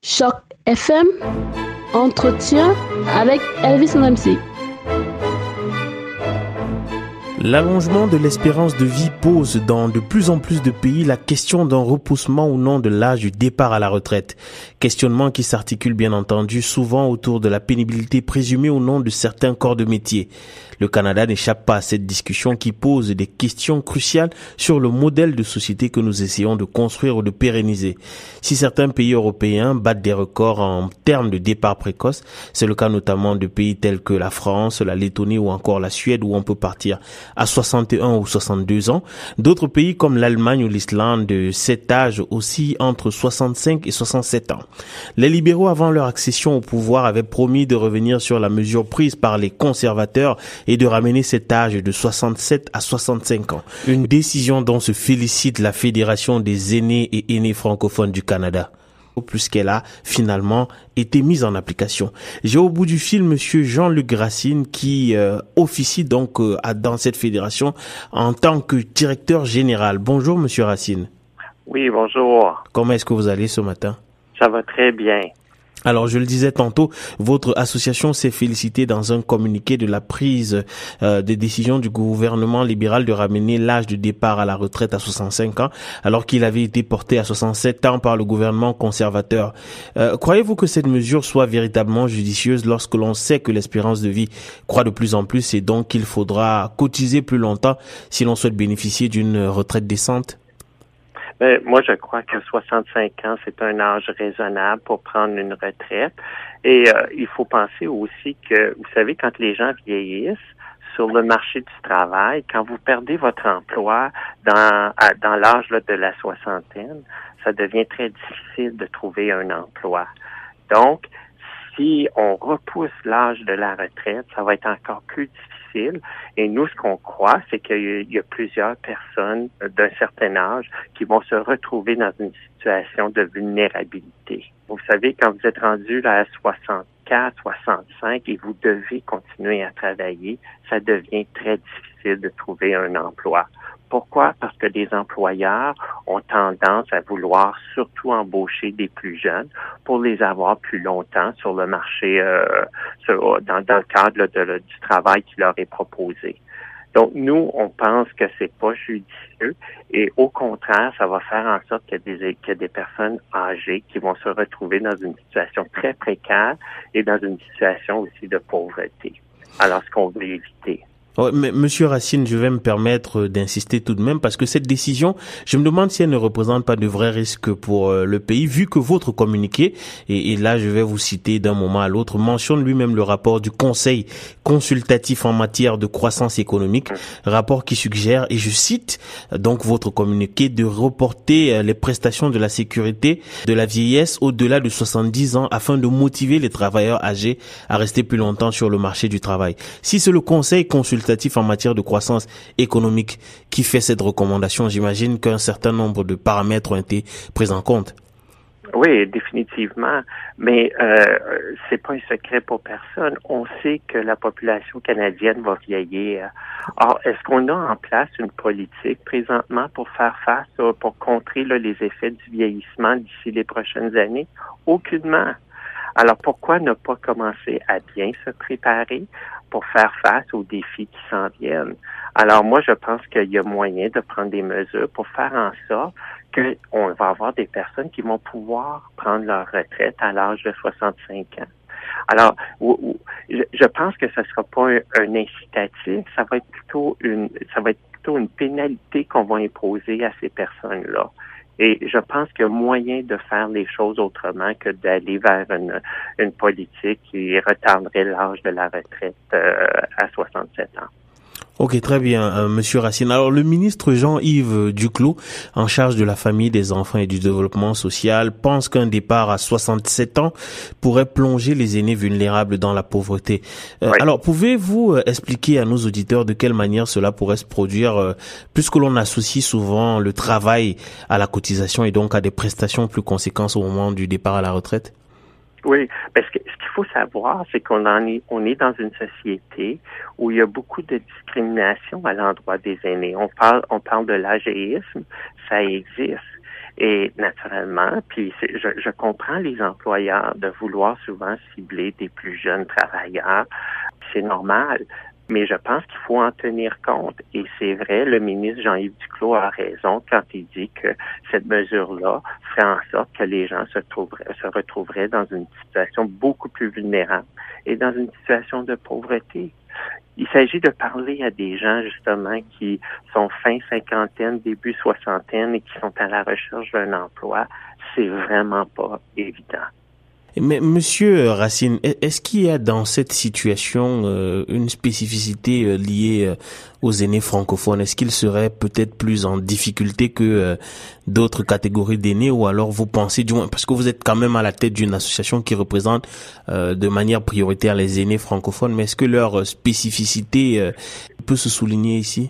Choc FM, entretien avec Elvis MC. L'allongement de l'espérance de vie pose dans de plus en plus de pays la question d'un repoussement ou non de l'âge du départ à la retraite. Questionnement qui s'articule bien entendu souvent autour de la pénibilité présumée ou non de certains corps de métier. Le Canada n'échappe pas à cette discussion qui pose des questions cruciales sur le modèle de société que nous essayons de construire ou de pérenniser. Si certains pays européens battent des records en termes de départ précoce, c'est le cas notamment de pays tels que la France, la Lettonie ou encore la Suède où on peut partir à 61 ou 62 ans. D'autres pays comme l'Allemagne ou l'Islande de cet âge aussi entre 65 et 67 ans. Les libéraux avant leur accession au pouvoir avaient promis de revenir sur la mesure prise par les conservateurs et de ramener cet âge de 67 à 65 ans. Une décision dont se félicite la Fédération des aînés et aînés francophones du Canada, puisqu'elle a finalement été mise en application. J'ai au bout du fil monsieur Jean-Luc Racine qui officie donc dans cette fédération en tant que directeur général. Bonjour monsieur Racine. Oui, bonjour. Comment est-ce que vous allez ce matin? Ça va très bien. Alors, je le disais tantôt, votre association s'est félicitée dans un communiqué de la prise des décisions du gouvernement libéral de ramener l'âge de départ à la retraite à 65 ans, alors qu'il avait été porté à 67 ans par le gouvernement conservateur. Croyez-vous que cette mesure soit véritablement judicieuse lorsque l'on sait que l'espérance de vie croît de plus en plus et donc qu'il faudra cotiser plus longtemps si l'on souhaite bénéficier d'une retraite décente? Mais moi, je crois que 65 ans, c'est un âge raisonnable pour prendre une retraite. Et il faut penser aussi que, vous savez, quand les gens vieillissent sur le marché du travail, quand vous perdez votre emploi dans l'âge là, de la soixantaine, ça devient très difficile de trouver un emploi. Donc, si on repousse l'âge de la retraite, ça va être encore plus difficile. Et nous, ce qu'on croit, c'est qu'il y a plusieurs personnes d'un certain âge qui vont se retrouver dans une situation de vulnérabilité. Vous savez, quand vous êtes rendu là, à 64, 65 et vous devez continuer à travailler, ça devient très difficile de trouver un emploi. Pourquoi? Parce que les employeurs ont tendance à vouloir surtout embaucher des plus jeunes pour les avoir plus longtemps sur le marché, dans le cadre là, du travail qui leur est proposé. Donc, nous, on pense que c'est pas judicieux et au contraire, ça va faire en sorte qu'il y a des personnes âgées qui vont se retrouver dans une situation très précaire et dans une situation aussi de pauvreté. Alors, ce qu'on veut éviter. Ouais, mais monsieur Racine, je vais me permettre d'insister tout de même parce que cette décision, je me demande si elle ne représente pas de vrais risques pour le pays, vu que votre communiqué, et là je vais vous citer d'un moment à l'autre, mentionne lui-même le rapport du Conseil consultatif en matière de croissance économique, rapport qui suggère, et je cite donc votre communiqué, de reporter les prestations de la sécurité de la vieillesse au-delà de 70 ans afin de motiver les travailleurs âgés à rester plus longtemps sur le marché du travail. Si c'est le Conseil consultatif en matière de croissance économique qui fait cette recommandation, j'imagine qu'un certain nombre de paramètres ont été pris en compte. Oui, définitivement, mais c'est pas un secret pour personne. On sait que la population canadienne va vieillir. Or, est-ce qu'on a en place une politique présentement pour faire face, pour contrer là, les effets du vieillissement d'ici les prochaines années? Aucunement. Alors, pourquoi ne pas commencer à bien se préparer pour faire face aux défis qui s'en viennent? Alors, moi, je pense qu'il y a moyen de prendre des mesures pour faire en sorte qu'on va avoir des personnes qui vont pouvoir prendre leur retraite à l'âge de 65 ans. Alors, je pense que ce sera pas un incitatif, ça va être plutôt une pénalité qu'on va imposer à ces personnes-là. Et je pense qu'il y a moyen de faire les choses autrement que d'aller vers une politique qui retarderait l'âge de la retraite à 67 ans. Ok, très bien, monsieur Racine. Alors, le ministre Jean-Yves Duclos, en charge de la famille, des enfants et du développement social, pense qu'un départ à 67 ans pourrait plonger les aînés vulnérables dans la pauvreté. Oui. Alors, pouvez-vous expliquer à nos auditeurs de quelle manière cela pourrait se produire, puisque l'on associe souvent le travail à la cotisation et donc à des prestations plus conséquentes au moment du départ à la retraite? Oui, parce que ce qu'il faut savoir, c'est on est dans une société où il y a beaucoup de discrimination à l'endroit des aînés. On parle de l'âgéisme, ça existe. Et naturellement, puis je comprends les employeurs de vouloir souvent cibler des plus jeunes travailleurs. C'est normal. Mais je pense qu'il faut en tenir compte. Et c'est vrai, le ministre Jean-Yves Duclos a raison quand il dit que cette mesure-là ferait en sorte que les gens se retrouveraient dans une situation beaucoup plus vulnérable et dans une situation de pauvreté. Il s'agit de parler à des gens, justement, qui sont fin cinquantaine, début soixantaine et qui sont à la recherche d'un emploi. C'est vraiment pas évident. Mais Monsieur Racine, est-ce qu'il y a dans cette situation une spécificité liée aux aînés francophones? Est-ce qu'ils seraient peut-être plus en difficulté que d'autres catégories d'aînés, ou alors vous pensez, du moins, parce que vous êtes quand même à la tête d'une association qui représente de manière prioritaire les aînés francophones, mais est-ce que leur spécificité peut se souligner ici?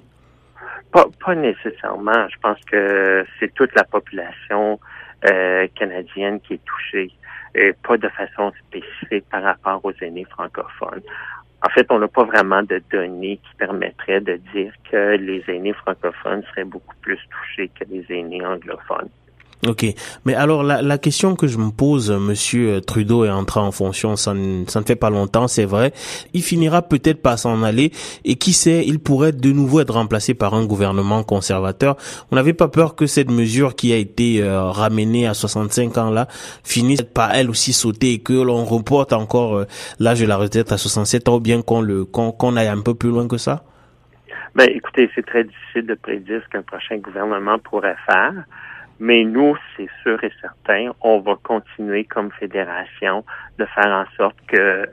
Pas nécessairement. Je pense que c'est toute la population canadienne qui est touchée. Et pas de façon spécifique par rapport aux aînés francophones. En fait, on n'a pas vraiment de données qui permettraient de dire que les aînés francophones seraient beaucoup plus touchés que les aînés anglophones. Ok, mais alors la question que je me pose, Monsieur Trudeau est entré en fonction, ça ne fait pas longtemps, c'est vrai. Il finira peut-être par s'en aller, et qui sait, il pourrait de nouveau être remplacé par un gouvernement conservateur. On n'avait pas peur que cette mesure qui a été ramenée à 65 ans là finisse par elle aussi sauter, et que l'on reporte encore l'âge de la retraite à 67 ans, ou bien qu'on aille un peu plus loin que ça? Ben, écoutez, c'est très difficile de prédire ce qu'un prochain gouvernement pourrait faire. Mais nous, c'est sûr et certain, on va continuer comme fédération de faire en sorte que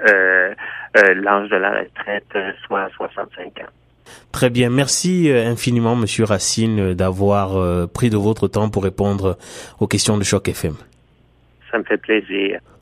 l'âge de la retraite soit à 65 ans. Très bien. Merci infiniment, Monsieur Racine, d'avoir pris de votre temps pour répondre aux questions de Choc FM. Ça me fait plaisir.